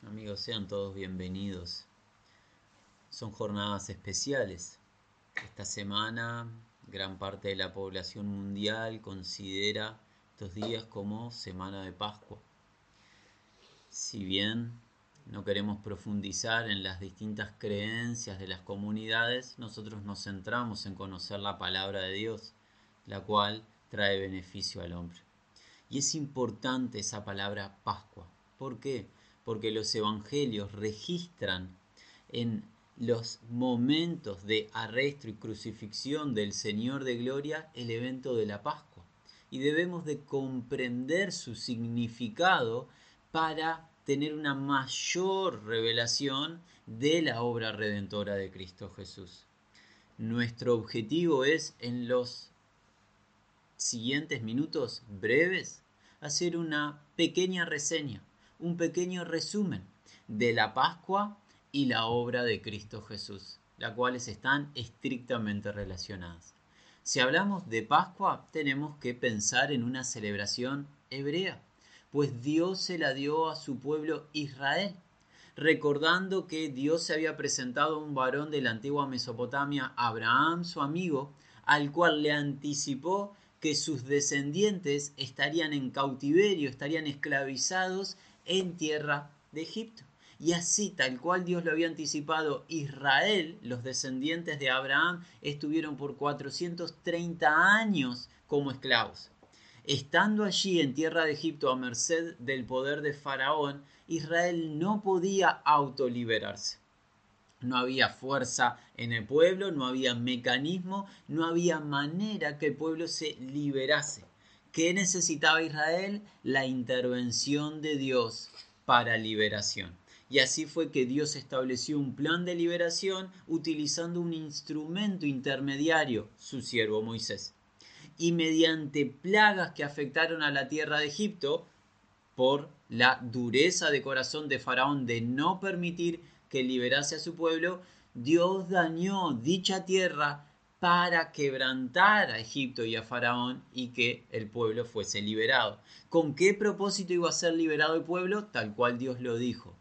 Amigos, sean todos bienvenidos. Son jornadas especiales. Esta semana, gran parte de la población mundial considera estos días como Semana de Pascua. Si bien no queremos profundizar en las distintas creencias de las comunidades, nosotros nos centramos en conocer la palabra de Dios, la cual trae beneficio al hombre. Y es importante esa palabra Pascua. ¿Por qué? Porque los evangelios registran en los momentos de arresto y crucifixión del Señor de Gloria el evento de la Pascua. Y debemos de comprender su significado para tener una mayor revelación de la obra redentora de Cristo Jesús. Nuestro objetivo es en los siguientes minutos breves hacer una pequeña reseña, un pequeño resumen de la Pascua y la obra de Cristo Jesús, las cuales están estrictamente relacionadas. Si hablamos de Pascua, tenemos que pensar en una celebración hebrea, pues Dios se la dio a su pueblo Israel, recordando que Dios se había presentado a un varón de la antigua Mesopotamia, Abraham, su amigo, al cual le anticipó que sus descendientes estarían en cautiverio, estarían esclavizados en tierra de Egipto. Y así, tal cual Dios lo había anticipado, Israel, los descendientes de Abraham, estuvieron por 430 años como esclavos. Estando allí en tierra de Egipto a merced del poder de Faraón, Israel no podía autoliberarse. No había fuerza en el pueblo, no había mecanismo, no había manera que el pueblo se liberase. ¿Qué necesitaba Israel? La intervención de Dios para liberación. Y así fue que Dios estableció un plan de liberación utilizando un instrumento intermediario, su siervo Moisés. Y mediante plagas que afectaron a la tierra de Egipto, por la dureza de corazón de Faraón de no permitir que liberase a su pueblo, Dios dañó dicha tierra para quebrantar a Egipto y a Faraón y que el pueblo fuese liberado. ¿Con qué propósito iba a ser liberado el pueblo? Tal cual Dios lo dijo.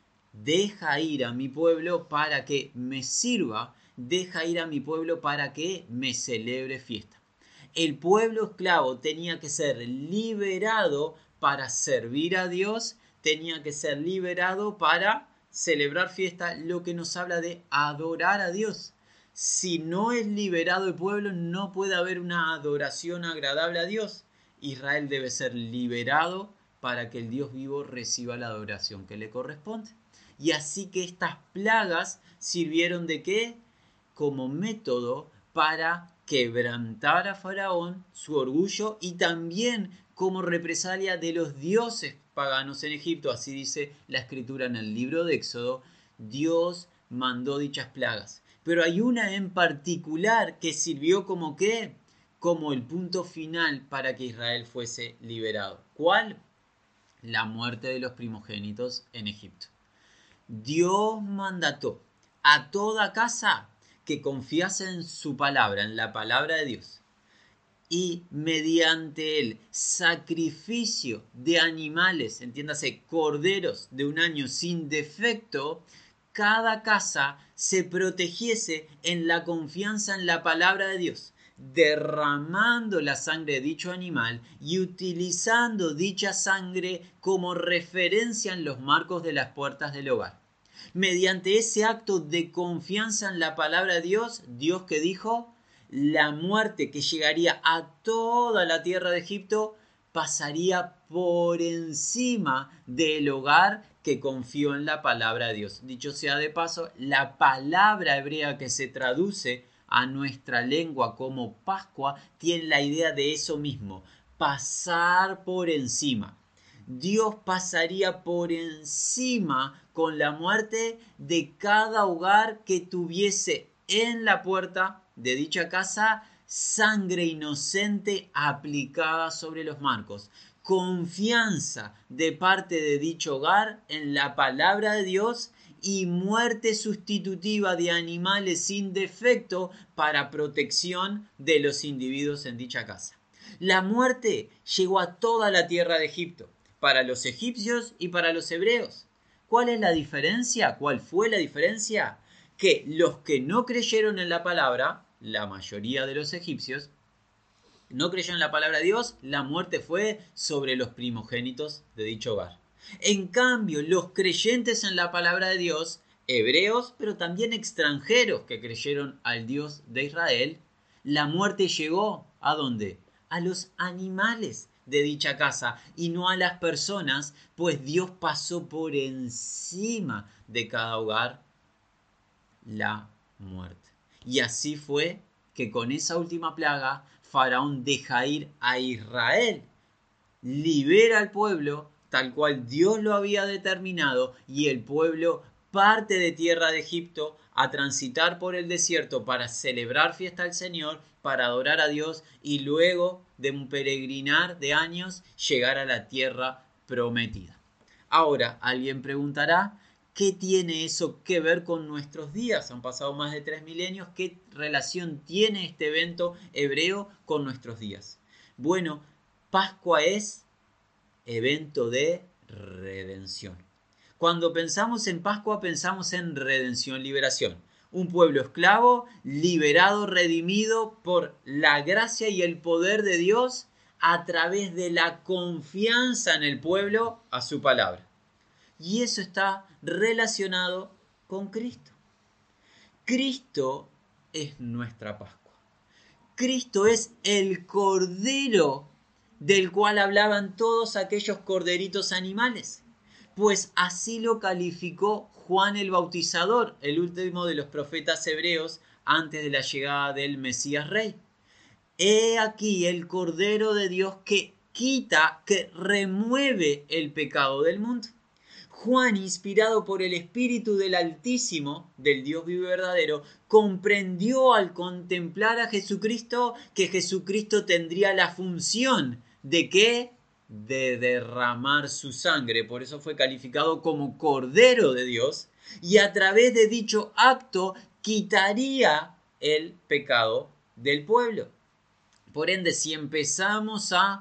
Deja ir a mi pueblo para que me sirva, deja ir a mi pueblo para que me celebre fiesta. El pueblo esclavo tenía que ser liberado para servir a Dios, tenía que ser liberado para celebrar fiesta, lo que nos habla de adorar a Dios. Si no es liberado el pueblo, no puede haber una adoración agradable a Dios. Israel debe ser liberado para que el Dios vivo reciba la adoración que le corresponde. Y así que estas plagas sirvieron de qué? Como método para quebrantar a Faraón, su orgullo, y también como represalia de los dioses paganos en Egipto. Así dice la escritura en el libro de Éxodo. Dios mandó dichas plagas. Pero hay una en particular que sirvió como ¿qué? Como el punto final para que Israel fuese liberado. ¿Cuál? La muerte de los primogénitos en Egipto. Dios mandató a toda casa que confiase en su palabra, en la palabra de Dios, y mediante el sacrificio de animales, entiéndase, corderos de un año sin defecto, cada casa se protegiese en la confianza en la palabra de Dios, derramando la sangre de dicho animal y utilizando dicha sangre como referencia en los marcos de las puertas del hogar. Mediante ese acto de confianza en la palabra de Dios, Dios que dijo, la muerte que llegaría a toda la tierra de Egipto pasaría por encima del hogar que confió en la palabra de Dios. Dicho sea de paso, la palabra hebrea que se traduce a nuestra lengua como Pascua tiene la idea de eso mismo, pasar por encima. Dios pasaría por encima con la muerte de cada hogar que tuviese en la puerta de dicha casa sangre inocente aplicada sobre los marcos. Confianza de parte de dicho hogar en la palabra de Dios y muerte sustitutiva de animales sin defecto para protección de los individuos en dicha casa. La muerte llegó a toda la tierra de Egipto, para los egipcios y para los hebreos. ¿Cuál es la diferencia? ¿Cuál fue la diferencia? Que los que no creyeron en la palabra, la mayoría de los egipcios, no creyeron en la palabra de Dios, la muerte fue sobre los primogénitos de dicho hogar. En cambio, los creyentes en la palabra de Dios, hebreos, pero también extranjeros que creyeron al Dios de Israel, la muerte llegó ¿a dónde? A los animales de dicha casa y no a las personas, pues Dios pasó por encima de cada hogar la muerte. Y así fue que con esa última plaga, Faraón deja ir a Israel, libera al pueblo tal cual Dios lo había determinado y el pueblo parte de tierra de Egipto a transitar por el desierto para celebrar fiesta al Señor, para adorar a Dios y luego de un peregrinar de años llegar a la tierra prometida. Ahora, alguien preguntará, ¿qué tiene eso que ver con nuestros días? Han pasado más de 3 milenios. ¿Qué relación tiene este evento hebreo con nuestros días? Bueno, Pascua es evento de redención. Cuando pensamos en Pascua pensamos en redención, liberación. Un pueblo esclavo, liberado, redimido por la gracia y el poder de Dios a través de la confianza en el pueblo a su palabra. Y eso está relacionado con Cristo. Cristo es nuestra Pascua. Cristo es el Cordero del cual hablaban todos aquellos corderitos animales. Pues así lo calificó Juan el Bautizador, el último de los profetas hebreos antes de la llegada del Mesías Rey. He aquí el Cordero de Dios que quita, que remueve el pecado del mundo. Juan, inspirado por el Espíritu del Altísimo, del Dios vivo y verdadero, comprendió al contemplar a Jesucristo que Jesucristo tendría la función de ¿qué? De derramar su sangre. Por eso fue calificado como Cordero de Dios y a través de dicho acto quitaría el pecado del pueblo. Por ende, si empezamos a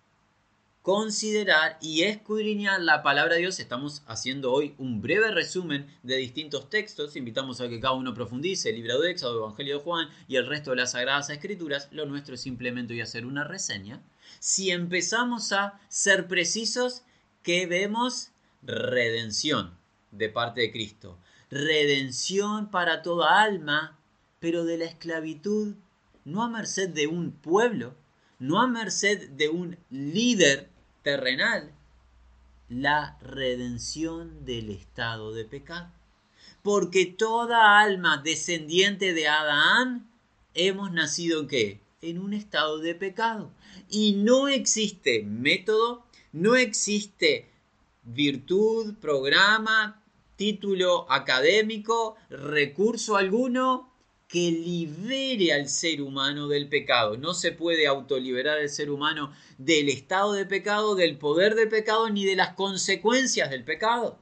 considerar y escudriñar la palabra de Dios, estamos haciendo hoy un breve resumen de distintos textos, invitamos a que cada uno profundice el libro de Éxodo, Evangelio de Juan y el resto de las Sagradas Escrituras. Lo nuestro es simplemente hoy hacer una reseña. Si empezamos a ser precisos, ¿qué vemos? Redención de parte de Cristo, redención para toda alma, pero de la esclavitud, no a merced de un pueblo, no a merced de un líder terrenal, la redención del estado de pecado. Porque toda alma descendiente de Adán hemos nacido ¿en qué? En un estado de pecado. Y no existe método, no existe virtud, programa, título académico, recurso alguno que libere al ser humano del pecado. No se puede autoliberar al ser humano del estado de pecado, del poder del pecado, ni de las consecuencias del pecado.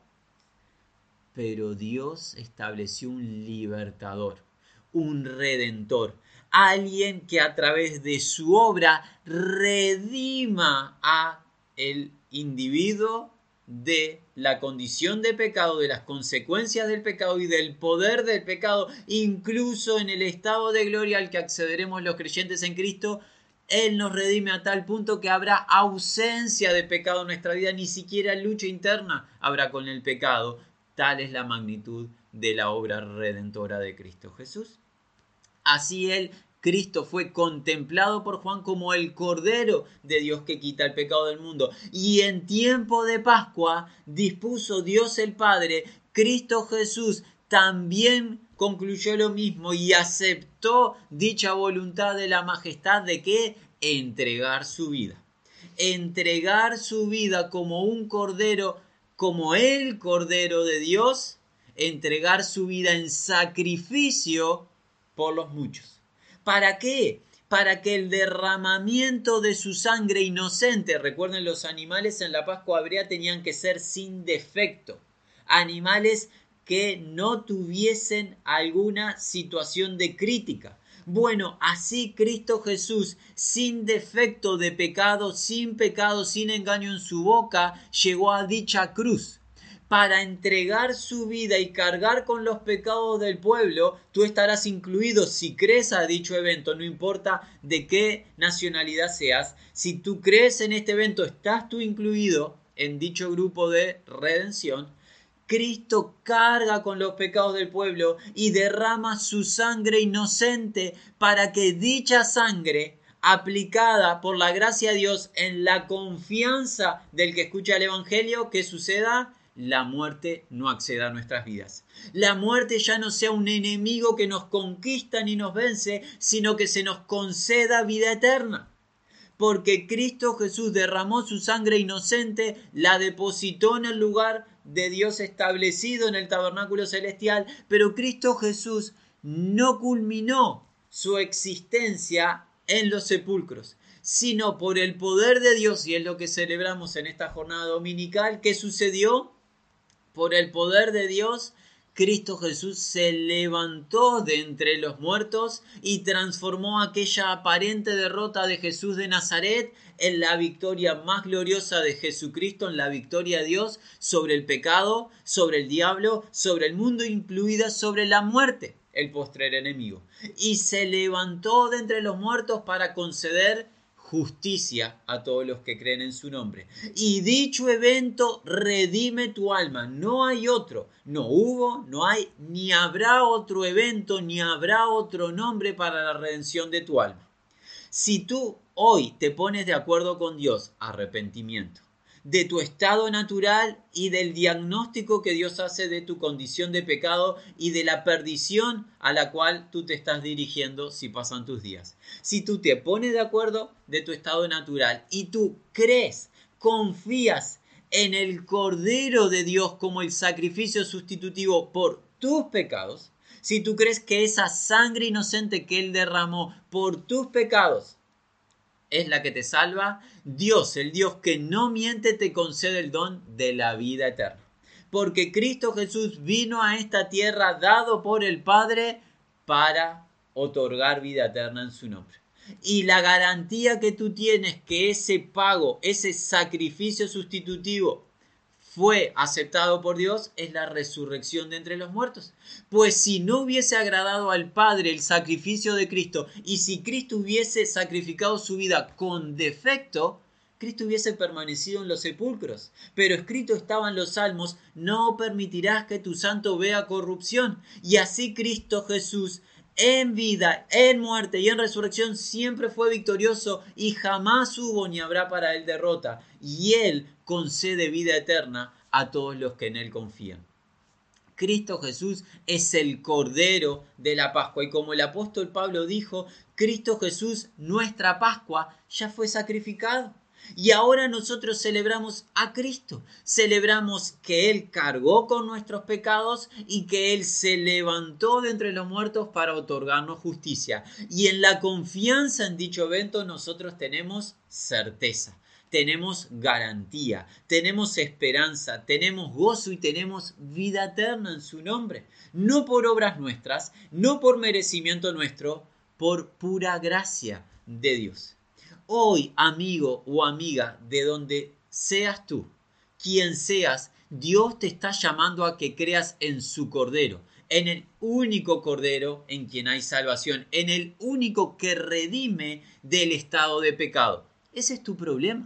Pero Dios estableció un libertador, un redentor, alguien que a través de su obra redima a el individuo de la condición de pecado, de las consecuencias del pecado y del poder del pecado, incluso en el estado de gloria al que accederemos los creyentes en Cristo. Él nos redime a tal punto que habrá ausencia de pecado en nuestra vida, ni siquiera lucha interna habrá con el pecado. Tal es la magnitud de la obra redentora de Cristo Jesús. Así Cristo fue contemplado por Juan como el Cordero de Dios que quita el pecado del mundo. Y en tiempo de Pascua dispuso Dios el Padre, Cristo Jesús también concluyó lo mismo y aceptó dicha voluntad de la majestad de que entregar su vida. Entregar su vida como un cordero, como el Cordero de Dios, entregar su vida en sacrificio por los muchos. ¿Para qué? Para que el derramamiento de su sangre inocente, recuerden, los animales en la Pascua hebrea tenían que ser sin defecto, animales que no tuviesen alguna situación de crítica. Bueno, así Cristo Jesús, sin defecto de pecado, sin engaño en su boca, llegó a dicha cruz. para entregar su vida y cargar con los pecados del pueblo, tú estarás incluido si crees a dicho evento, no importa de qué nacionalidad seas. Si tú crees en este evento, estás tú incluido en dicho grupo de redención. Cristo carga con los pecados del pueblo y derrama su sangre inocente para que dicha sangre, aplicada por la gracia de Dios en la confianza del que escucha el Evangelio, ¿qué suceda? La muerte no acceda a nuestras vidas. La muerte ya no sea un enemigo que nos conquista ni nos vence, sino que se nos conceda vida eterna. Porque Cristo Jesús derramó su sangre inocente, la depositó en el lugar de Dios establecido en el tabernáculo celestial, pero Cristo Jesús no culminó su existencia en los sepulcros, sino por el poder de Dios, y es lo que celebramos en esta jornada dominical. ¿Qué sucedió? Por el poder de Dios, Cristo Jesús se levantó de entre los muertos y transformó aquella aparente derrota de Jesús de Nazaret en la victoria más gloriosa de Jesucristo, en la victoria de Dios sobre el pecado, sobre el diablo, sobre el mundo, incluida sobre la muerte, el postrer enemigo. Y se levantó de entre los muertos para conceder justicia a todos los que creen en su nombre. Y dicho evento redime tu alma. No hay otro. No hubo, no hay, ni habrá otro evento, ni habrá otro nombre para la redención de tu alma. Si tú hoy te pones de acuerdo con Dios, arrepentimiento, de tu estado natural y del diagnóstico que Dios hace de tu condición de pecado y de la perdición a la cual tú te estás dirigiendo si pasan tus días. Si tú te pones de acuerdo de tu estado natural y tú crees, confías en el Cordero de Dios como el sacrificio sustitutivo por tus pecados, si tú crees que esa sangre inocente que Él derramó por tus pecados es la que te salva, Dios, el Dios que no miente, te concede el don de la vida eterna. Porque Cristo Jesús vino a esta tierra dado por el Padre para otorgar vida eterna en su nombre. Y la garantía que tú tienes que ese pago, ese sacrificio sustitutivo fue aceptado por Dios es la resurrección de entre los muertos. Pues si no hubiese agradado al Padre el sacrificio de Cristo y si Cristo hubiese sacrificado su vida con defecto, Cristo hubiese permanecido en los sepulcros. Pero escrito estaba en los Salmos: no permitirás que tu santo vea corrupción. Y así Cristo Jesús, en vida, en muerte y en resurrección, siempre fue victorioso y jamás hubo ni habrá para él derrota. Y él concede vida eterna a todos los que en él confían. Cristo Jesús es el Cordero de la Pascua. Y como el apóstol Pablo dijo, Cristo Jesús, nuestra Pascua, ya fue sacrificado. Y ahora nosotros celebramos a Cristo. Celebramos que Él cargó con nuestros pecados y que Él se levantó de entre los muertos para otorgarnos justicia. Y en la confianza en dicho evento nosotros tenemos certeza, tenemos garantía, tenemos esperanza, tenemos gozo y tenemos vida eterna en su nombre. No por obras nuestras, no por merecimiento nuestro, por pura gracia de Dios. Hoy, amigo o amiga, de donde seas tú, quien seas, Dios te está llamando a que creas en su Cordero, en el único Cordero en quien hay salvación, en el único que redime del estado de pecado. Ese es tu problema.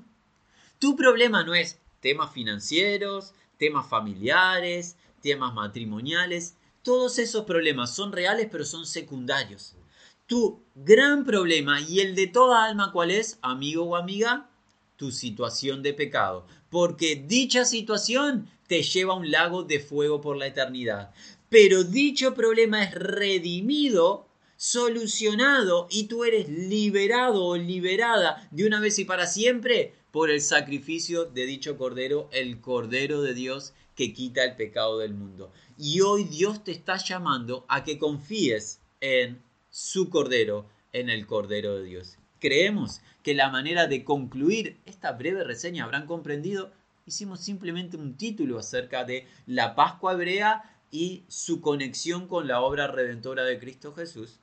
Tu problema no es temas financieros, temas familiares, temas matrimoniales. Todos esos problemas son reales, pero son secundarios. Tu gran problema y el de toda alma, ¿cuál es, amigo o amiga? Tu situación de pecado. Porque dicha situación te lleva a un lago de fuego por la eternidad. Pero dicho problema es redimido, solucionado, y tú eres liberado o liberada de una vez y para siempre por el sacrificio de dicho Cordero, el Cordero de Dios que quita el pecado del mundo. Y hoy Dios te está llamando a que confíes en su Cordero, en el Cordero de Dios. Creemos que la manera de concluir esta breve reseña, habrán comprendido, hicimos simplemente un título acerca de la Pascua hebrea y su conexión con la obra redentora de Cristo Jesús.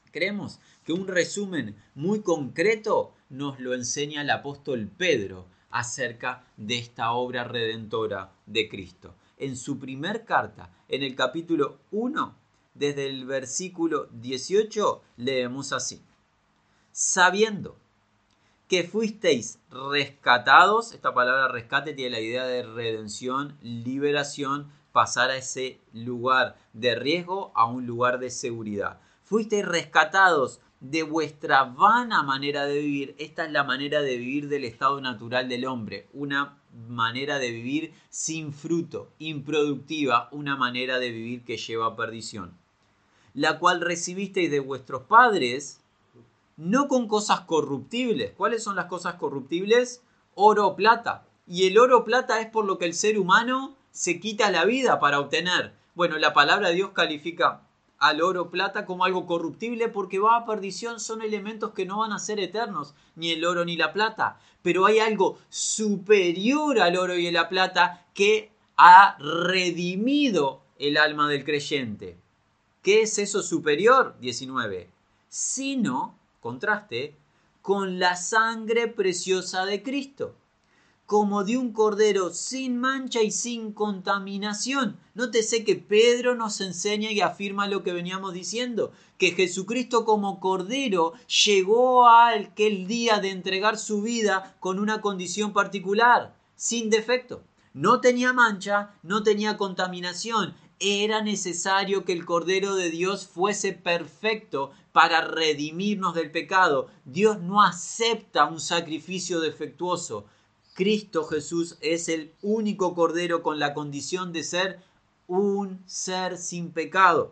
Creemos que un resumen muy concreto nos lo enseña el apóstol Pedro acerca de esta obra redentora de Cristo. En su primer carta, en el capítulo 1, desde el versículo 18, leemos así: sabiendo que fuisteis rescatados. Esta palabra rescate tiene la idea de redención, liberación, pasar a ese lugar de riesgo a un lugar de seguridad. Fuisteis rescatados de vuestra vana manera de vivir. Esta es la manera de vivir del estado natural del hombre, una manera de vivir sin fruto, improductiva, una manera de vivir que lleva a perdición, la cual recibisteis de vuestros padres, no con cosas corruptibles. ¿Cuáles son las cosas corruptibles? Oro o plata. Y el oro o plata es por lo que el ser humano se quita la vida para obtener. Bueno, la palabra de Dios califica al oro o plata como algo corruptible porque va a perdición, son elementos que no van a ser eternos, ni el oro ni la plata. Pero hay algo superior al oro y a la plata que ha redimido el alma del creyente. ¿Qué es eso superior? 19. Sino, contraste, con la sangre preciosa de Cristo, como de un cordero sin mancha y sin contaminación. Nótese que Pedro nos enseña y afirma lo que veníamos diciendo, que Jesucristo como cordero llegó a aquel día de entregar su vida con una condición particular, sin defecto. No tenía mancha, no tenía contaminación. Era necesario que el Cordero de Dios fuese perfecto para redimirnos del pecado. Dios no acepta un sacrificio defectuoso. Cristo Jesús es el único Cordero con la condición de ser un ser sin pecado.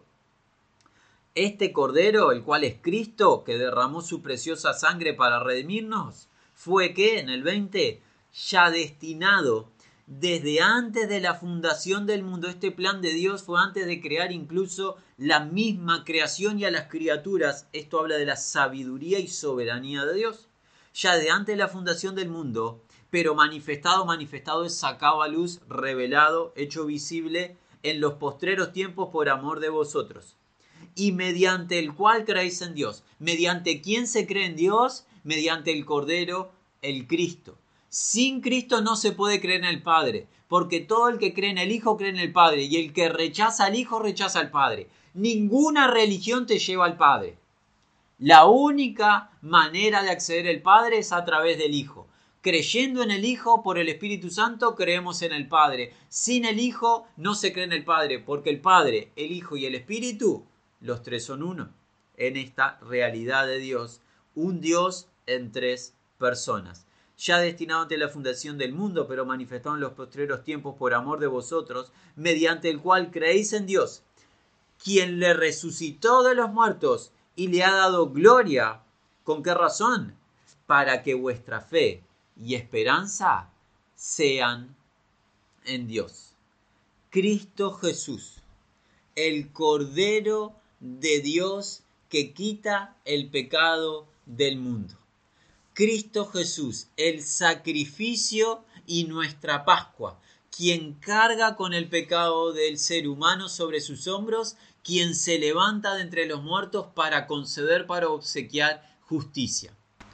Este Cordero, el cual es Cristo, que derramó su preciosa sangre para redimirnos, fue que en el 20 ya destinado desde antes de la fundación del mundo. Este plan de Dios fue antes de crear incluso la misma creación y a las criaturas. Esto habla de la sabiduría y soberanía de Dios. Ya de antes de la fundación del mundo, pero manifestado es sacado a luz, revelado, hecho visible en los postreros tiempos por amor de vosotros. Y mediante el cual creéis en Dios. ¿Mediante quién se cree en Dios? Mediante el Cordero, el Cristo. Sin Cristo no se puede creer en el Padre, porque todo el que cree en el Hijo cree en el Padre, y el que rechaza al Hijo rechaza al Padre. Ninguna religión te lleva al Padre. La única manera de acceder al Padre es a través del Hijo. Creyendo en el Hijo por el Espíritu Santo creemos en el Padre. Sin el Hijo no se cree en el Padre, porque el Padre, el Hijo y el Espíritu, los tres son uno. En esta realidad de Dios, un Dios en tres personas. Ya destinado ante la fundación del mundo, pero manifestado en los postreros tiempos por amor de vosotros, mediante el cual creéis en Dios, quien le resucitó de los muertos y le ha dado gloria. ¿Con qué razón? Para que vuestra fe y esperanza sean en Dios. Cristo Jesús, el Cordero de Dios que quita el pecado del mundo. Cristo Jesús, el sacrificio y nuestra Pascua, quien carga con el pecado del ser humano sobre sus hombros, quien se levanta de entre los muertos para conceder, para obsequiar justicia.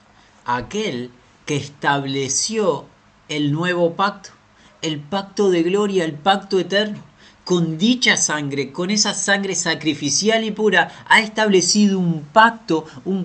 Aquel que estableció el nuevo pacto, el pacto de gloria, el pacto eterno. Con dicha sangre, con esa sangre sacrificial y pura, ha establecido un pacto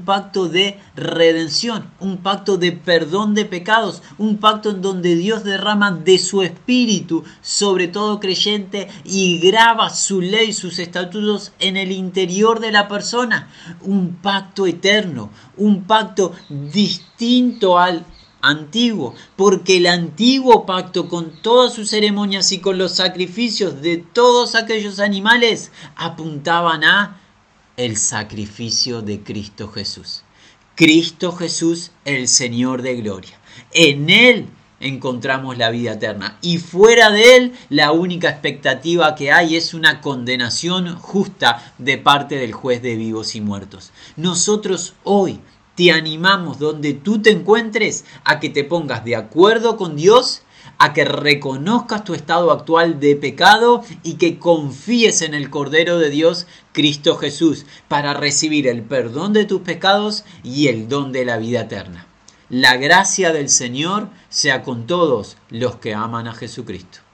de redención, un pacto de perdón de pecados, un pacto en donde Dios derrama de su espíritu sobre todo creyente y graba su ley, sus estatutos en el interior de la persona. Un pacto eterno, un pacto distinto al antiguo, porque el antiguo pacto con todas sus ceremonias y con los sacrificios de todos aquellos animales apuntaban a el sacrificio de Cristo Jesús. Cristo Jesús, el Señor de gloria. En Él encontramos la vida eterna y fuera de Él la única expectativa que hay es una condenación justa de parte del juez de vivos y muertos. Nosotros hoy te animamos donde tú te encuentres a que te pongas de acuerdo con Dios, a que reconozcas tu estado actual de pecado y que confíes en el Cordero de Dios, Cristo Jesús, para recibir el perdón de tus pecados y el don de la vida eterna. La gracia del Señor sea con todos los que aman a Jesucristo.